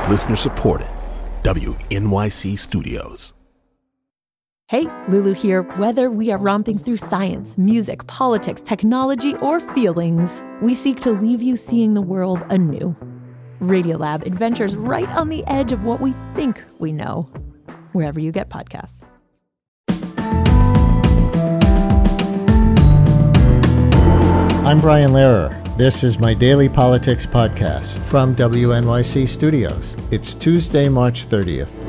Listener supported. WNYC Studios. Hey, Lulu here. Whether we are romping through science, music, politics, technology, or feelings, we seek to leave you seeing the world anew. Radiolab adventures right on the edge of what we think we know, wherever you get podcasts. I'm Brian Lehrer. This is my daily politics podcast from WNYC Studios. It's Tuesday, March 30th.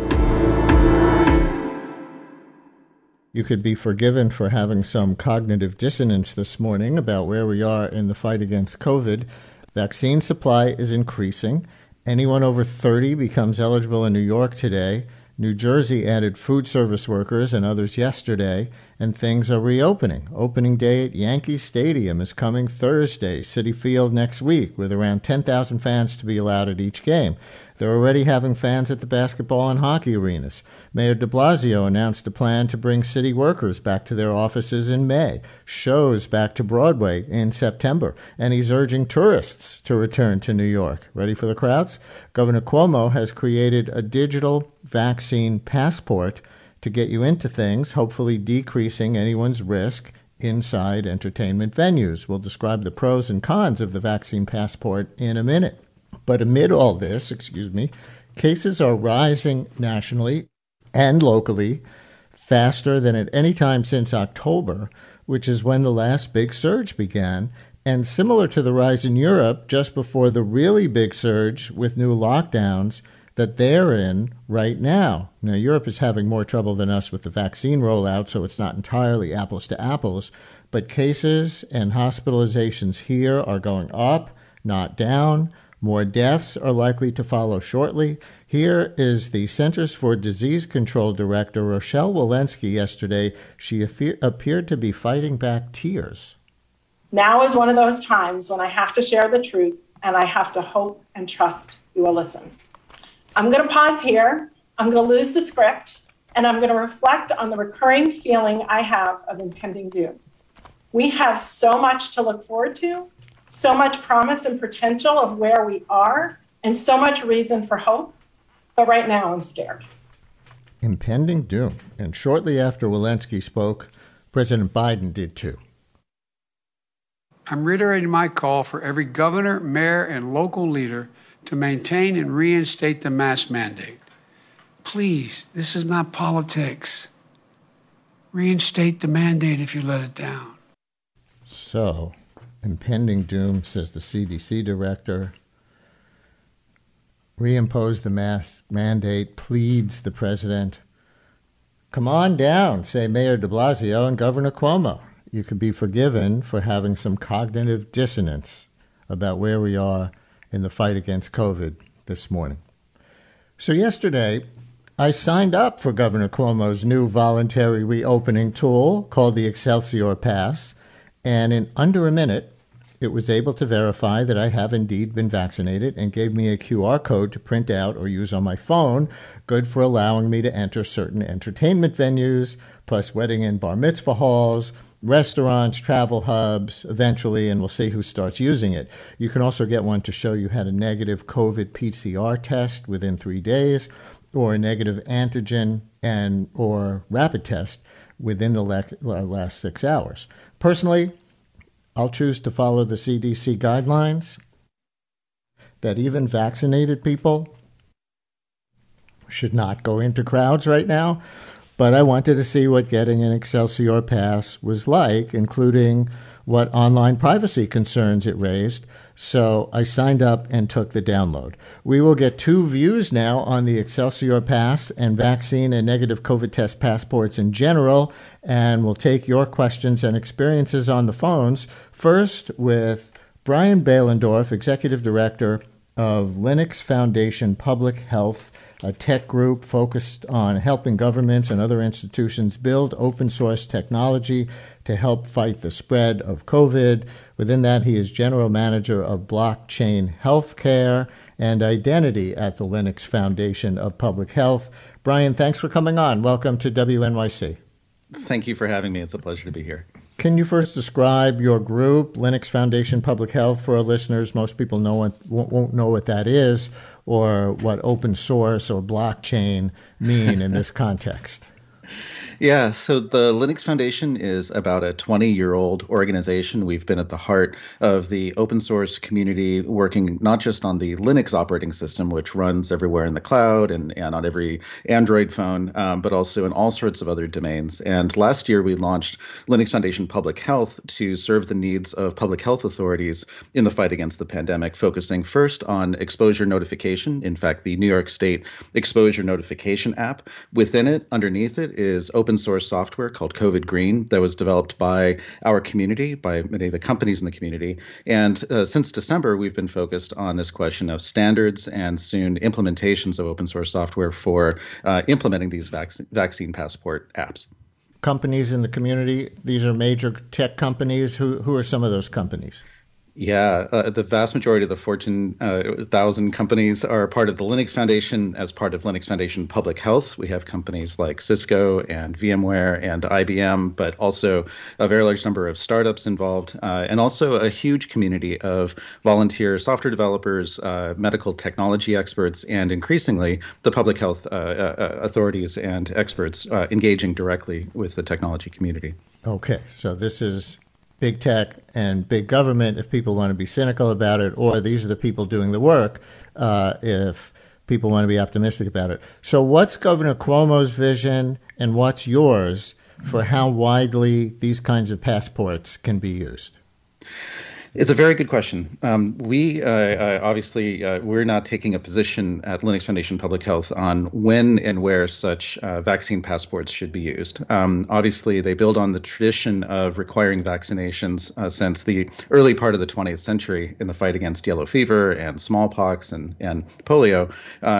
You could be forgiven for having some cognitive dissonance this morning about where we are in the fight against COVID. Vaccine supply is increasing. Anyone over 30 becomes eligible in New York today. New Jersey added food service workers and others yesterday, and things are reopening. Opening day at Yankee Stadium is coming Thursday, Citi Field next week, with around 10,000 fans to be allowed at each game. They're already having fans at the basketball and hockey arenas. Mayor de Blasio announced a plan to bring city workers back to their offices in May, shows back to Broadway in September, and he's urging tourists to return to New York. Ready for the crowds? Governor Cuomo has created a digital vaccine passport to get you into things, hopefully decreasing anyone's risk inside entertainment venues. We'll describe the pros and cons of the vaccine passport in a minute. But amid all this, cases are rising nationally and locally faster than at any time since October, which is when the last big surge began, and similar to the rise in Europe just before the really big surge with new lockdowns that they're in right now. Now, Europe is having more trouble than us with the vaccine rollout, so it's not entirely apples to apples, but cases and hospitalizations here are going up, not down. More deaths are likely to follow shortly. Here is the Centers for Disease Control Director, Rochelle Walensky, yesterday. She appeared to be fighting back tears. Now is one of those times when I have to share the truth, and I have to hope and trust you will listen. I'm going to pause here. I'm going to lose the script, and I'm going to reflect on the recurring feeling I have of impending doom. We have so much to look forward to, so much promise and potential of where we are, and so much reason for hope. But right now, I'm scared. Impending doom. And shortly after Walensky spoke, President Biden did too. I'm reiterating my call for every governor, mayor, and local leader to maintain and reinstate the mask mandate. Please, this is not politics. Reinstate the mandate if you let it down. So, impending doom, says the CDC director. Reimpose the mask mandate, pleads the president. Come on down, say Mayor de Blasio and Governor Cuomo. You could be forgiven for having some cognitive dissonance about where we are in the fight against COVID this morning. So yesterday, I signed up for Governor Cuomo's new voluntary reopening tool called the Excelsior Pass, and in under a minute, it was able to verify that I have indeed been vaccinated and gave me a QR code to print out or use on my phone, good for allowing me to enter certain entertainment venues, plus wedding and bar mitzvah halls, restaurants, travel hubs, eventually, and we'll see who starts using it. You can also get one to show you had a negative COVID PCR test within 3 days, or a negative antigen or rapid test within the last 6 hours. Personally, I'll choose to follow the CDC guidelines that even vaccinated people should not go into crowds right now. But I wanted to see what getting an Excelsior Pass was like, including what online privacy concerns it raised. So I signed up and took the download. We will get 2 views now on the Excelsior Pass and vaccine and negative COVID test passports in general, and we'll take your questions and experiences on the phones. First with Brian Behlendorf, Executive Director of Linux Foundation Public Health, a tech group focused on helping governments and other institutions build open source technology to help fight the spread of COVID. Within that, he is General Manager of Blockchain Healthcare and Identity at the Linux Foundation of Public Health. Brian, thanks for coming on. Welcome to WNYC. Thank you for having me. It's a pleasure to be here. Can you first describe your group, Linux Foundation Public Health, for our listeners? Most people won't know what that is. or what open source or blockchain mean in this context? Yeah, so the Linux Foundation is about a 20-year-old organization. We've been at the heart of the open source community, working not just on the Linux operating system, which runs everywhere in the cloud and on every Android phone, but also in all sorts of other domains. And last year, we launched Linux Foundation Public Health to serve the needs of public health authorities in the fight against the pandemic, focusing first on exposure notification. In fact, the New York State Exposure Notification app. Within it, underneath it, is open source software called COVID Green that was developed by our community, by many of the companies in the community. And since December, we've been focused on this question of standards and soon implementations of open source software for implementing these vaccine passport apps. Companies in the community, these are major tech companies. Who are some of those companies? Yeah, the vast majority of the Fortune 1000 companies are part of the Linux Foundation. As part of Linux Foundation Public Health, we have companies like Cisco and VMware and IBM, but also a very large number of startups involved, and also a huge community of volunteer software developers, medical technology experts, and increasingly the public health authorities and experts engaging directly with the technology community. Okay, so this is big tech and big government if people want to be cynical about it, or these are the people doing the work if people want to be optimistic about it. So what's Governor Cuomo's vision and what's yours for how widely these kinds of passports can be used? It's a very good question. We obviously, we're not taking a position at Linux Foundation Public Health on when and where such vaccine passports should be used. Obviously, they build on the tradition of requiring vaccinations since the early part of the 20th century in the fight against yellow fever and smallpox and polio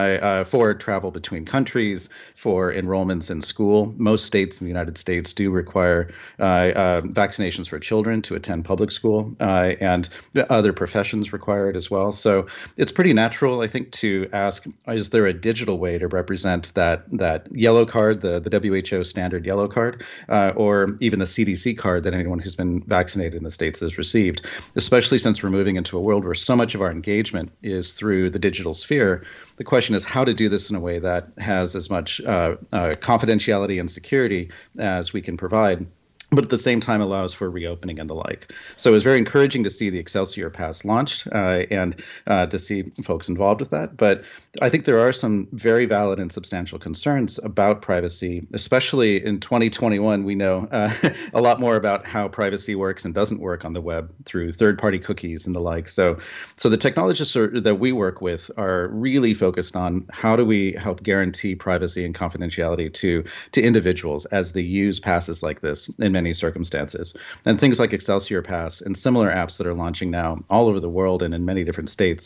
for travel between countries, for enrollments in school. Most states in the United States do require vaccinations for children to attend public school. And other professions require it as well. So it's pretty natural, I think, to ask, is there a digital way to represent that yellow card, the WHO standard yellow card, or even the CDC card that anyone who's been vaccinated in the States has received, especially since we're moving into a world where so much of our engagement is through the digital sphere. The question is how to do this in a way that has as much confidentiality and security as we can provide, but at the same time allows for reopening and the like. So it was very encouraging to see the Excelsior Pass launched and to see folks involved with that. But I think there are some very valid and substantial concerns about privacy, especially in 2021. We know a lot more about how privacy works and doesn't work on the web through third-party cookies and the like. So the technologists that we work with are really focused on how do we help guarantee privacy and confidentiality to individuals as they use passes like this in many circumstances. And things like Excelsior Pass and similar apps that are launching now all over the world and in many different states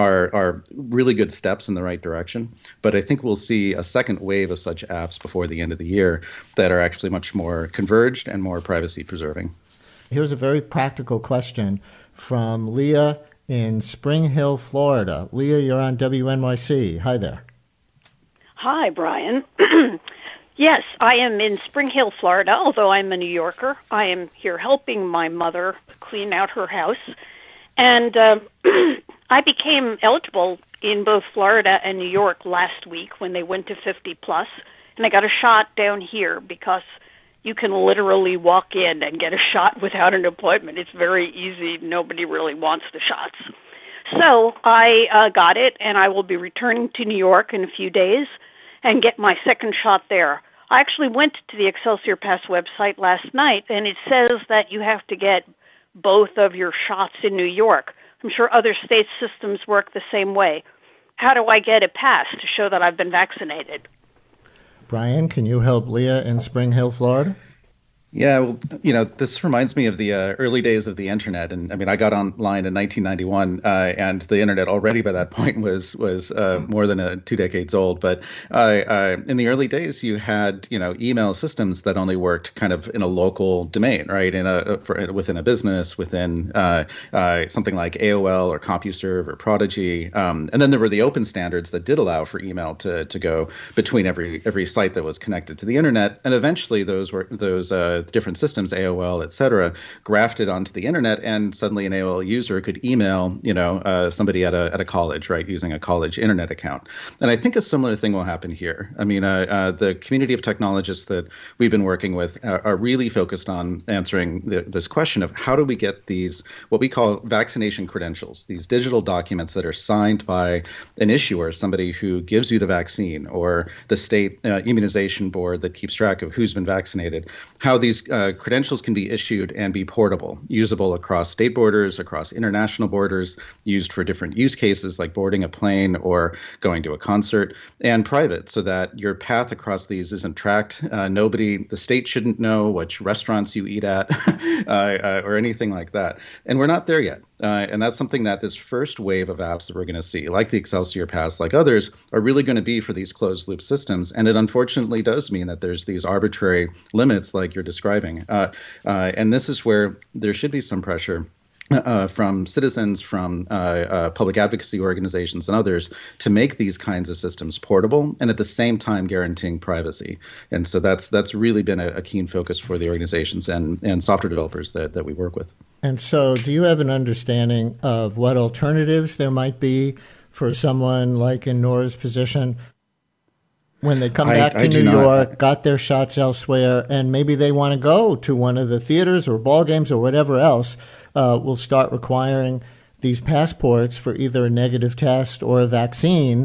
are really good steps in the right direction. But I think we'll see a second wave of such apps before the end of the year that are actually much more converged and more privacy preserving. Here's a very practical question from Leah in Spring Hill, Florida. Leah, you're on WNYC. Hi there. Hi, Brian. Yes, I am in Spring Hill, Florida, although I'm a New Yorker. I am here helping my mother clean out her house. And I became eligible in both Florida and New York last week when they went to 50 plus. And I got a shot down here because you can literally walk in and get a shot without an appointment. It's very easy. Nobody really wants the shots. So I got it, and I will be returning to New York in a few days and get my second shot there. I actually went to the Excelsior Pass website last night, and it says that you have to get both of your shots in New York. I'm sure other state systems work the same way. How do I get a pass to show that I've been vaccinated? Brian, can you help Leah in Spring Hill, Florida? Yeah, well, this reminds me of the early days of the internet. And I mean, I got online in 1991, and the internet already by that point was more than 2 decades old. But in the early days, you had, email systems that only worked kind of in a local domain, right? Within a business, within something like AOL or CompuServe or Prodigy. And then there were the open standards that did allow for email to go between every site that was connected to the internet. And eventually those different systems, AOL, et cetera, grafted onto the internet, and suddenly an AOL user could email, somebody at a college, right, using a college internet account. And I think a similar thing will happen here. I mean, the community of technologists that we've been working with are really focused on answering this question of how do we get these, what we call vaccination credentials, these digital documents that are signed by an issuer, somebody who gives you the vaccine, or the state immunization board that keeps track of who's been vaccinated, how these credentials can be issued and be portable, usable across state borders, across international borders, used for different use cases like boarding a plane or going to a concert, and private, so that your path across these isn't tracked. The state shouldn't know which restaurants you eat at or anything like that. And we're not there yet. And that's something that this first wave of apps that we're going to see, like the Excelsior Pass, like others, are really going to be for these closed loop systems. And it unfortunately does mean that there's these arbitrary limits like you're describing. And this is where there should be some pressure from citizens, from public advocacy organizations and others to make these kinds of systems portable and at the same time guaranteeing privacy. And so that's really been a keen focus for the organizations and software developers that we work with. And so do you have an understanding of what alternatives there might be for someone like in Nora's position when they come back to New York, got their shots elsewhere, and maybe they want to go to one of the theaters or ball games or whatever else, will start requiring these passports for either a negative test or a vaccine.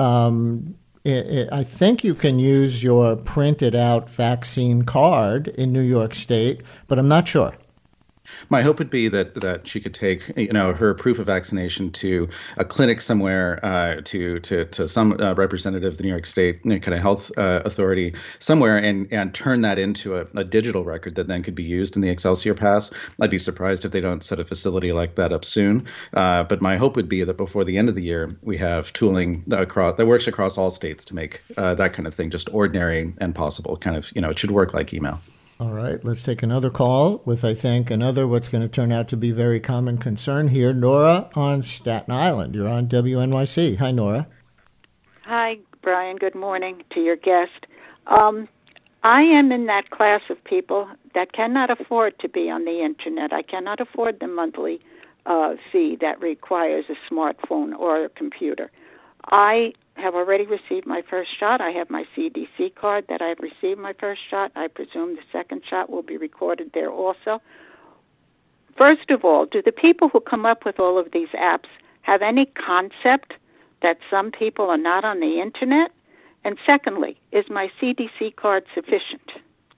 I think you can use your printed out vaccine card in New York State, but I'm not sure. My hope would be that she could take, her proof of vaccination to a clinic somewhere, to some representative of the New York State kind of health authority somewhere, and turn that into a digital record that then could be used in the Excelsior Pass. I'd be surprised if they don't set a facility like that up soon. But my hope would be that before the end of the year, we have tooling that works across all states to make that kind of thing just ordinary and possible. Kind of, it should work like email. All right, let's take another call with, I think, another what's going to turn out to be very common concern here. Nora on Staten Island. You're on WNYC. Hi, Nora. Hi, Brian. Good morning to your guest. I am in that class of people that cannot afford to be on the Internet. I cannot afford the monthly fee that requires a smartphone or a computer. I have already received my first shot. I have my CDC card that I've received my first shot. I presume the second shot will be recorded there also. First of all, do the people who come up with all of these apps have any concept that some people are not on the Internet? And secondly, is my CDC card sufficient?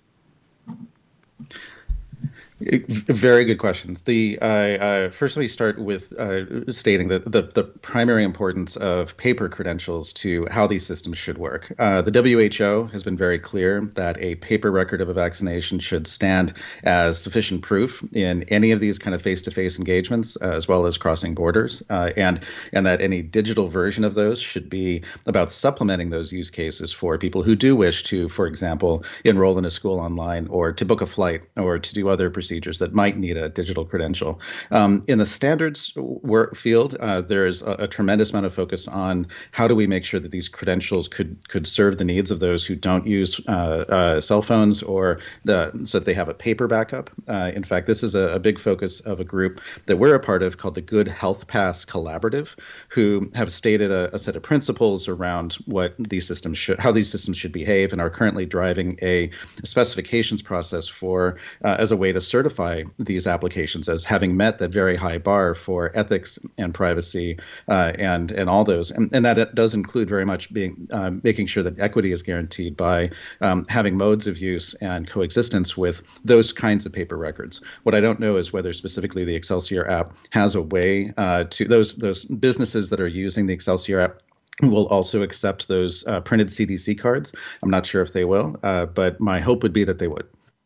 Very good questions. First, let me start with stating that the primary importance of paper credentials to how these systems should work. The WHO has been very clear that a paper record of a vaccination should stand as sufficient proof in any of these kind of face-to-face engagements, as well as crossing borders, and that any digital version of those should be about supplementing those use cases for people who do wish to, for example, enroll in a school online, or to book a flight, or to do other procedures that might need a digital credential. In the standards work field, there is a tremendous amount of focus on how do we make sure that these credentials could serve the needs of those who don't use cell phones, or so that they have a paper backup. In fact, this is a big focus of a group that we're a part of called the Good Health Pass Collaborative, who have stated a set of principles around how these systems should behave, and are currently driving a specifications process as a way to certify these applications as having met that very high bar for ethics and privacy and all those. And that it does include very much making sure that equity is guaranteed by having modes of use and coexistence with those kinds of paper records. What I don't know is whether specifically the Excelsior app has a way to those businesses that are using the Excelsior app will also accept those printed CDC cards. I'm not sure if they will, but my hope would be that they would.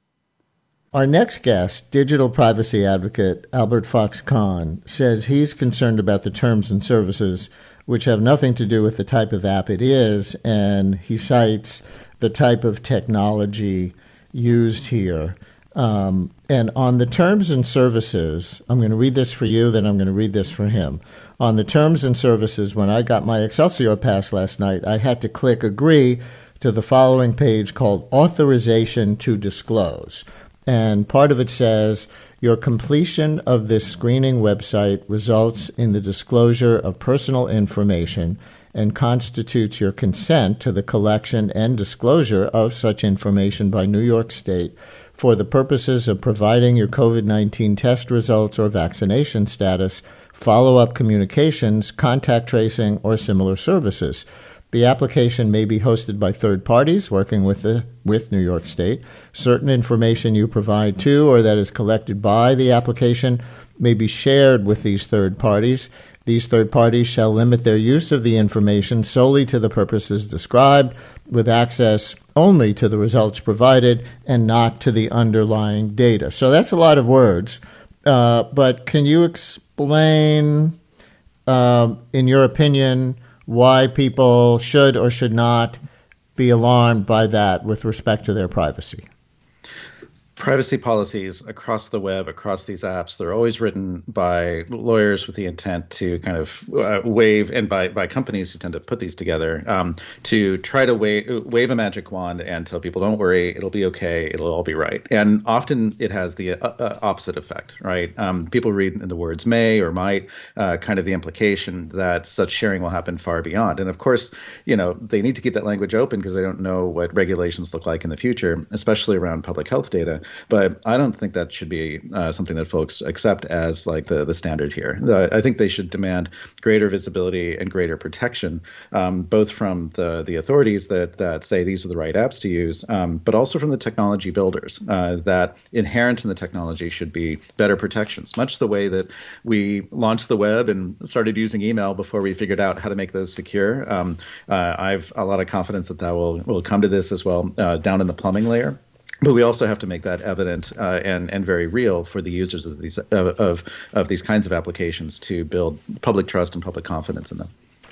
Our next guest, digital privacy advocate Albert Fox-Cahn, says he's concerned about the terms and services, which have nothing to do with the type of app it is, and he cites the type of technology used here. And on the terms and services, I'm going to read this for you, then I'm going to read this for him. On the terms and services, when I got my Excelsior Pass last night, I had to click agree to the following page called Authorization to Disclose. And part of it says, your completion of this screening website results in the disclosure of personal information and constitutes your consent to the collection and disclosure of such information by New York State for the purposes of providing your COVID-19 test results or vaccination status, follow-up communications, contact tracing, or similar services. The application may be hosted by third parties working with New York State. Certain information you provide to or that is collected by the application may be shared with these third parties. These third parties shall limit their use of the information solely to the purposes described, with access only to the results provided and not to the underlying data. So that's a lot of words. But can you explain, in your opinion, why people should or should not be alarmed by that with respect to their privacy? Privacy policies across the web, across these apps, they're always written by lawyers with the intent to kind of wave, and by companies who tend to put these together, to try to wave a magic wand and tell people, don't worry, it'll be okay, it'll all be right. And often it has the opposite effect, right? People read in the words may or might, kind of the implication that such sharing will happen far beyond. And of course, they need to keep that language open because they don't know what regulations look like in the future, especially around public health data. But I don't think that should be something that folks accept as like the standard here. I think they should demand greater visibility and greater protection, both from the authorities that say these are the right apps to use, but also from the technology builders, that inherent in the technology should be better protections, much the way that we launched the web and started using email before we figured out how to make those secure. I've a lot of confidence that will come to this as well down in the plumbing layer. But we also have to make that evident and very real for the users of these of these kinds of applications to build public trust and public confidence in them.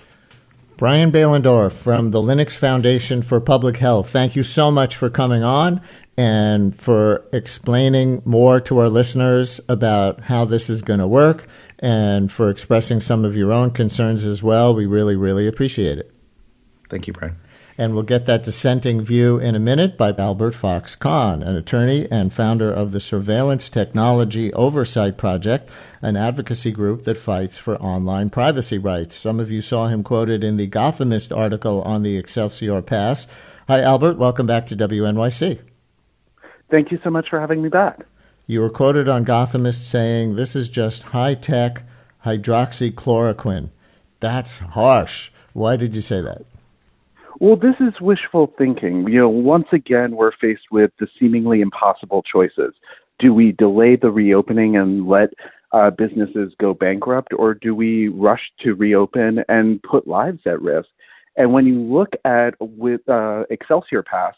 Brian Behlendorf from the Linux Foundation for Public Health, thank you so much for coming on and for explaining more to our listeners about how this is going to work and for expressing some of your own concerns as well. We really, really appreciate it. Thank you, Brian. And we'll get that dissenting view in a minute by Albert Fox Cahn, an attorney and founder of the Surveillance Technology Oversight Project, an advocacy group that fights for online privacy rights. Some of you saw him quoted in the Gothamist article on the Excelsior Pass. Hi, Albert. Welcome back to WNYC. Thank you so much for having me back. You were quoted on Gothamist saying, "This is just high-tech hydroxychloroquine." That's harsh. Why did you say that? Well, this is wishful thinking. Once again, we're faced with the seemingly impossible choices. Do we delay the reopening and let businesses go bankrupt, or do we rush to reopen and put lives at risk? And when you look at with Excelsior Pass,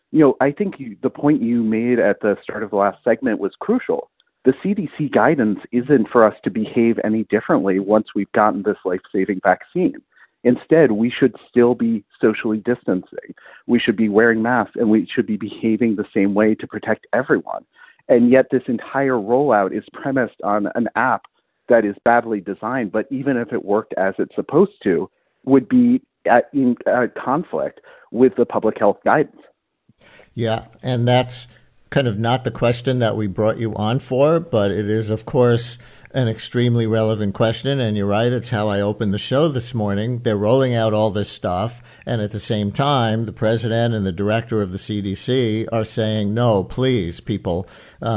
I think the point you made at the start of the last segment was crucial. The CDC guidance isn't for us to behave any differently once we've gotten this life-saving vaccine. Instead, we should still be socially distancing. We should be wearing masks, and we should be behaving the same way to protect everyone. And yet this entire rollout is premised on an app that is badly designed, but even if it worked as it's supposed to, would be in conflict with the public health guidance. Yeah, and that's kind of not the question that we brought you on for, but it is, of course, an extremely relevant question, and you're right, it's how I opened the show this morning. They're rolling out all this stuff, and at the same time, the president and the director of the CDC are saying, no, please, people,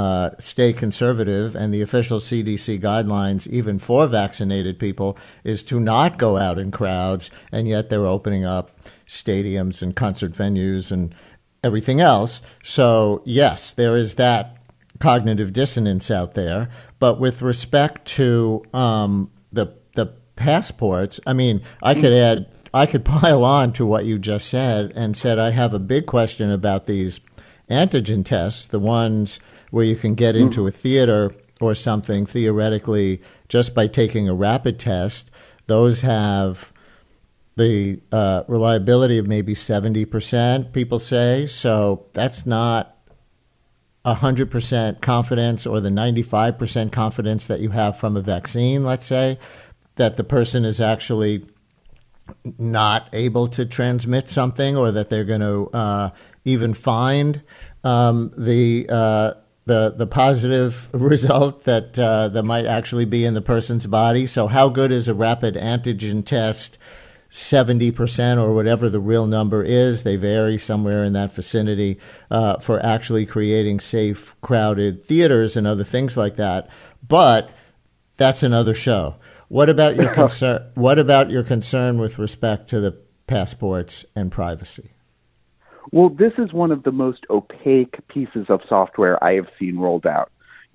stay conservative, and the official CDC guidelines, even for vaccinated people, is to not go out in crowds, and yet they're opening up stadiums and concert venues and everything else. So, yes, there is that cognitive dissonance out there. But with respect to the passports, I mean, I could pile on to what you just said and said I have a big question about these antigen tests, the ones where you can get into a theater or something theoretically just by taking a rapid test. Those have the reliability of maybe 70%, people say. So that's not 100% confidence or the 95% confidence that you have from a vaccine, let's say, that the person is actually not able to transmit something or that they're going to even find the the positive result that might actually be in the person's body. So how good is a rapid antigen test? 70% or whatever the real number is, they vary somewhere in that vicinity, for actually creating safe, crowded theaters and other things like that. But that's another show. What about your concern? What about your concern with respect to the passports and privacy? Well, this is one of the most opaque pieces of software I have seen rolled out.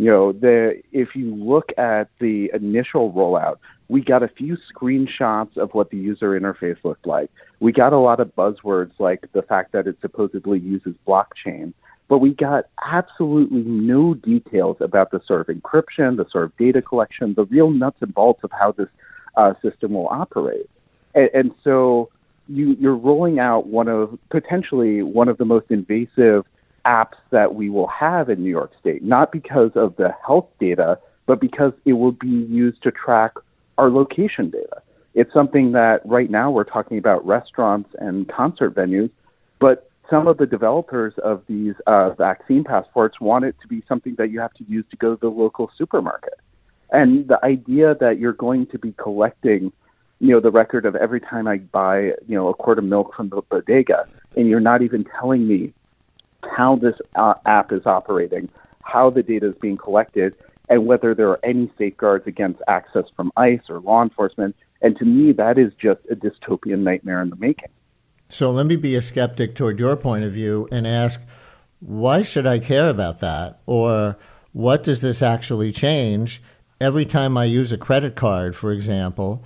If you look at the initial rollout, we got a few screenshots of what the user interface looked like. We got a lot of buzzwords like the fact that it supposedly uses blockchain, but we got absolutely no details about the sort of encryption, the sort of data collection, the real nuts and bolts of how this system will operate. And so you're rolling out potentially one of the most invasive apps that we will have in New York State, not because of the health data, but because it will be used to track our location data. It's something that right now we're talking about restaurants and concert venues, but some of the developers of these vaccine passports want it to be something that you have to use to go to the local supermarket. And the idea that you're going to be collecting the record of every time I buy, a quart of milk from the bodega, and you're not even telling me how this app is operating, how the data is being collected, and whether there are any safeguards against access from ICE or law enforcement. And to me, that is just a dystopian nightmare in the making. So let me be a skeptic toward your point of view and ask, why should I care about that? Or what does this actually change? Every time I use a credit card, for example,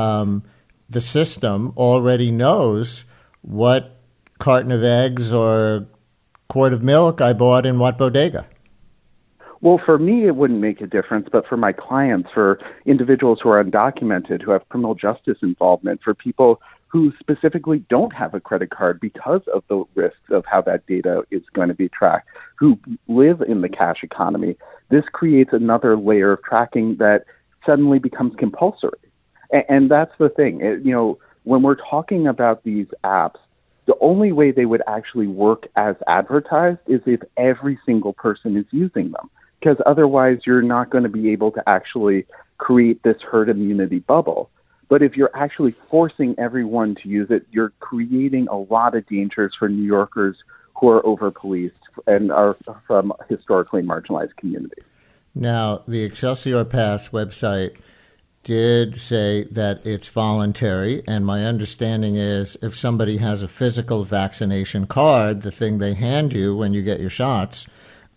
the system already knows what carton of eggs or quart of milk I bought in what bodega. Well, for me, it wouldn't make a difference, but for my clients, for individuals who are undocumented, who have criminal justice involvement, for people who specifically don't have a credit card because of the risks of how that data is going to be tracked, who live in the cash economy, this creates another layer of tracking that suddenly becomes compulsory. And that's the thing. When we're talking about these apps, the only way they would actually work as advertised is if every single person is using them, because otherwise you're not going to be able to actually create this herd immunity bubble. But if you're actually forcing everyone to use it, you're creating a lot of dangers for New Yorkers who are over-policed and are from historically marginalized communities. Now, the Excelsior Pass website did say that it's voluntary, and my understanding is if somebody has a physical vaccination card, the thing they hand you when you get your shots,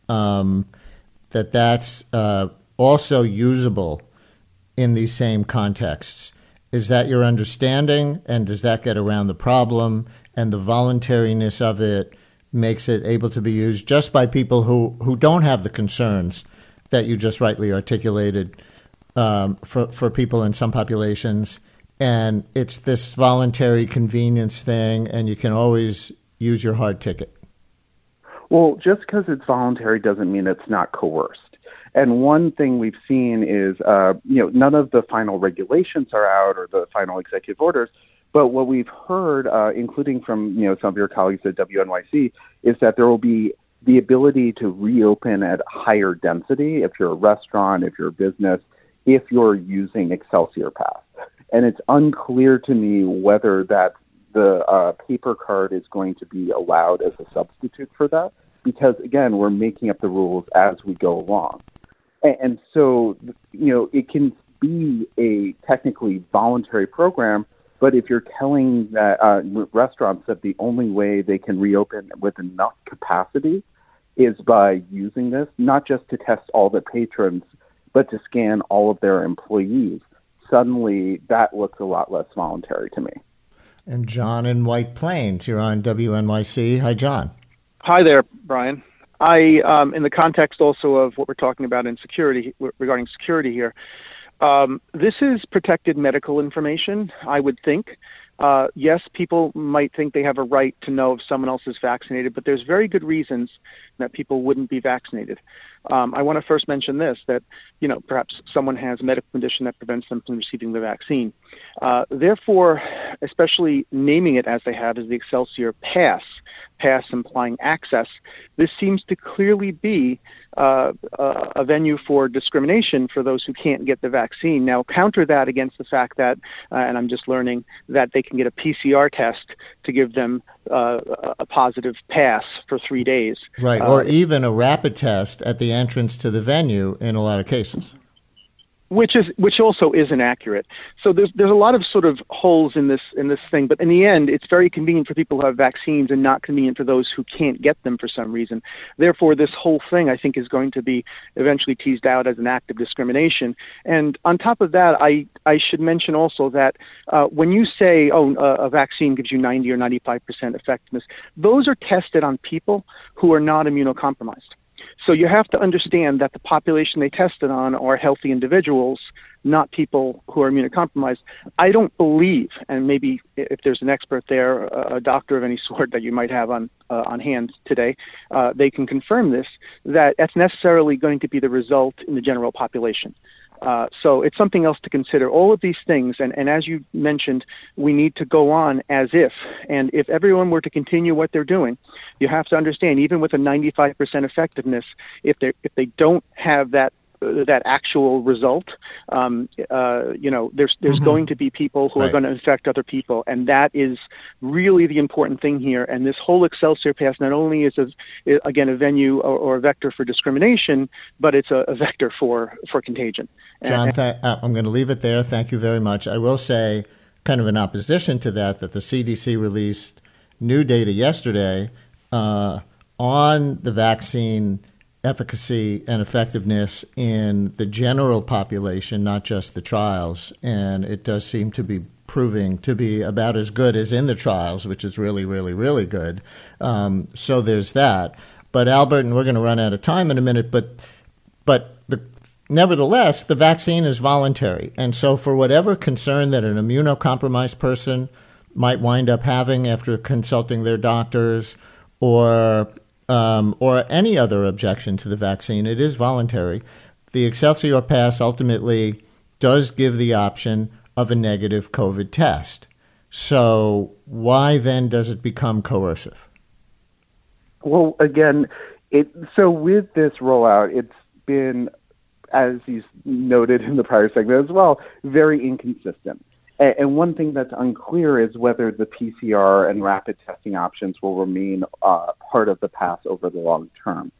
that's also usable in these same contexts. Is that your understanding, and does that get around the problem, and the voluntariness of it makes it able to be used just by people who don't have the concerns that you just rightly articulated for people in some populations, and it's this voluntary convenience thing, and you can always use your hard ticket? Well, just because it's voluntary doesn't mean it's not coerced. And one thing we've seen is, none of the final regulations are out or the final executive orders, but what we've heard, including from some of your colleagues at WNYC, is that there will be the ability to reopen at higher density if you're a restaurant, if you're a business, if you're using Excelsior Pass. And it's unclear to me whether that the paper card is going to be allowed as a substitute for that, because, again, we're making up the rules as we go along. And so, it can be a technically voluntary program, but if you're telling that restaurants that the only way they can reopen with enough capacity is by using this, not just to test all the patrons, but to scan all of their employees, suddenly that looks a lot less voluntary to me. And John in White Plains, you're on WNYC. Hi, John. Hi there, Brian. I, in the context also of what we're talking about in security, regarding security here, this is protected medical information, I would think. Yes, people might think they have a right to know if someone else is vaccinated, but there's very good reasons that people wouldn't be vaccinated. I want to first mention this, that, perhaps someone has a medical condition that prevents them from receiving the vaccine. Therefore, especially naming it as they have as the Excelsior Pass, pass implying access, this seems to clearly be a venue for discrimination for those who can't get the vaccine. Now, counter that against the fact that, and I'm just learning, that they can get a PCR test to give them a positive pass for 3 days. Right, or even a rapid test at the entrance to the venue in a lot of cases. Which also isn't accurate. So there's a lot of sort of holes in this thing, but in the end, it's very convenient for people who have vaccines and not convenient for those who can't get them for some reason. Therefore, this whole thing, I think, is going to be eventually teased out as an act of discrimination. And on top of that, I should mention also that when you say, a vaccine gives you 90 or 95% effectiveness, those are tested on people who are not immunocompromised. So you have to understand that the population they tested on are healthy individuals, not people who are immunocompromised. I don't believe, and maybe if there's an expert there, a doctor of any sort that you might have on hand today, they can confirm this, that that's necessarily going to be the result in the general population. So it's something else to consider. All of these things, and as you mentioned, we need to go on as if, and if everyone were to continue what they're doing, you have to understand, even with a 95% effectiveness, if they don't have that actual result, there's going to be people who are going to infect other people, and that is really the important thing here. And this whole Excelsior Pass not only is a venue or a vector for discrimination, but it's a vector for contagion. John, I'm going to leave it there. Thank you very much. I will say, kind of in opposition to that the CDC released new data yesterday on the vaccine efficacy and effectiveness in the general population, not just the trials. And it does seem to be proving to be about as good as in the trials, which is really, really, really good. So there's that. But Albert, and we're going to run out of time in a minute, nevertheless, the vaccine is voluntary. And so for whatever concern that an immunocompromised person might wind up having after consulting their doctors or any other objection to the vaccine, it is voluntary. The Excelsior Pass ultimately does give the option of a negative COVID test. So why then does it become coercive? Well, again, so with this rollout, it's been, as you noted in the prior segment as well, very inconsistent. And one thing that's unclear is whether the PCR and rapid testing options will remain part of the pass over the long term.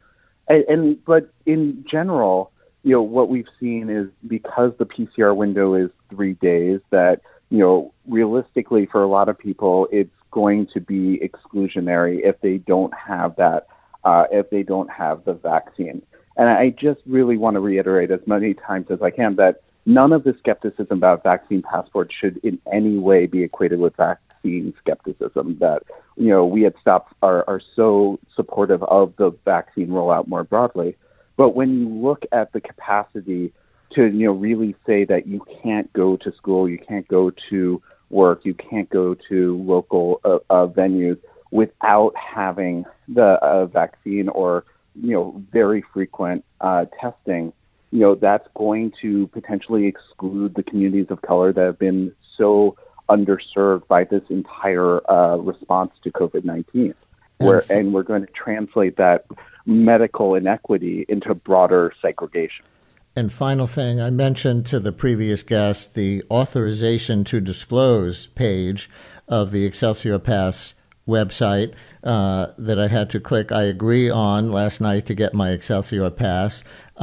But in general, what we've seen is because the PCR window is 3 days, that realistically for a lot of people, it's going to be exclusionary if they don't have that, if they don't have the vaccine. And I just really want to reiterate as many times as I can that none of the skepticism about vaccine passports should in any way be equated with vaccine skepticism, that, we at STOP are so supportive of the vaccine rollout more broadly. But when you look at the capacity to, really say that you can't go to school, you can't go to work, you can't go to local venues without having the vaccine or, very frequent testing, that's going to potentially exclude the communities of color that have been so underserved by this entire response to COVID-19. And we're going to translate that medical inequity into broader segregation. And final thing, I mentioned to the previous guest the authorization to disclose page of the Excelsior Pass website that I had to click I agree on last night to get my Excelsior Pass.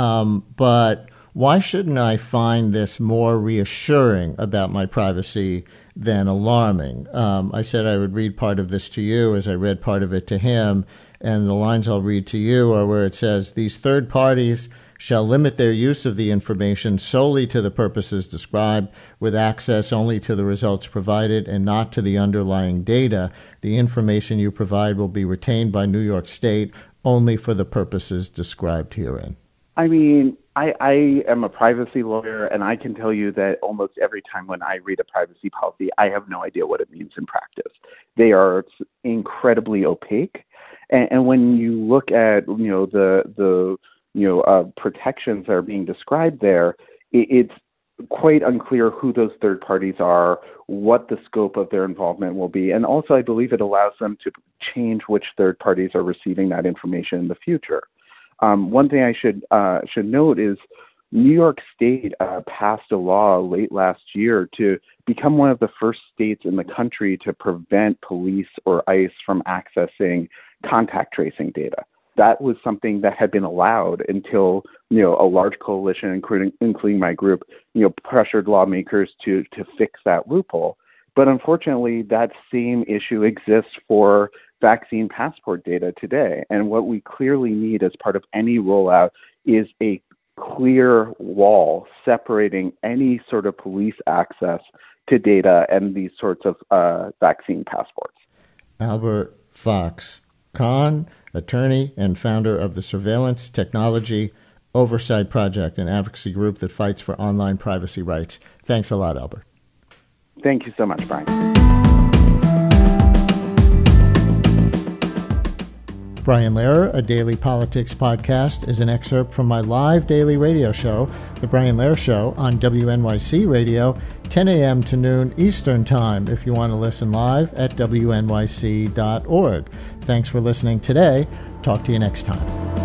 But why shouldn't I find this more reassuring about my privacy than alarming? I said I would read part of this to you as I read part of it to him. And the lines I'll read to you are where it says, these third parties shall limit their use of the information solely to the purposes described, with access only to the results provided and not to the underlying data. The information you provide will be retained by New York State only for the purposes described herein. I mean, I am a privacy lawyer, and I can tell you that almost every time when I read a privacy policy, I have no idea what it means in practice. They are incredibly opaque. And when you look at, the protections that are being described there, it's quite unclear who those third parties are, what the scope of their involvement will be, and also I believe it allows them to change which third parties are receiving that information in the future. One thing I should note is New York State passed a law late last year to become one of the first states in the country to prevent police or ICE from accessing contact tracing data. That was something that had been allowed until, a large coalition, including my group, pressured lawmakers to fix that loophole. But unfortunately, that same issue exists for vaccine passport data today. And what we clearly need as part of any rollout is a clear wall separating any sort of police access to data and these sorts of vaccine passports. Albert Fox-Cahn, attorney and founder of the Surveillance Technology Oversight Project, an advocacy group that fights for online privacy rights. Thanks a lot, Albert. Thank you so much, Brian. Brian Lehrer, a daily politics podcast, is an excerpt from my live daily radio show, The Brian Lehrer Show, on WNYC Radio, 10 a.m. to noon Eastern Time, if you want to listen live at wnyc.org. Thanks for listening today. Talk to you next time.